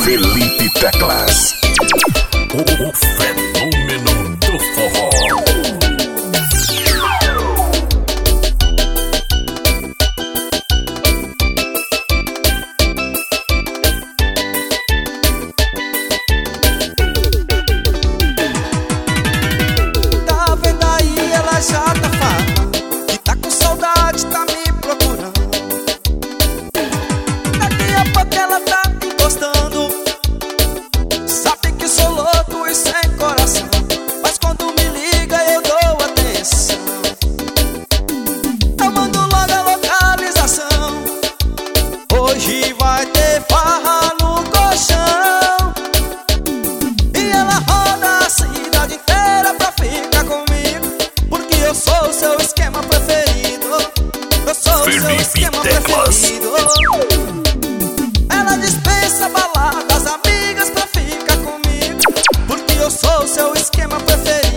Felipe Teclas, o fenômeno do forró. Tá vendo aí, ela já tá falando que tá com saudade, tá me procurando. Daqui a pouco ela tá encostando. Sabe que sou louco e sem coração, mas quando me liga eu dou atenção. Eu mando logo a localização. Hoje vai ter farra no colchão. E ela roda a cidade inteira pra ficar comigo, porque eu sou o seu esquema preferido. Eu sou o seu esquema preferido. Ela dispensa baladas, amigas pra ficar comigo, porque eu sou o seu esquema preferido.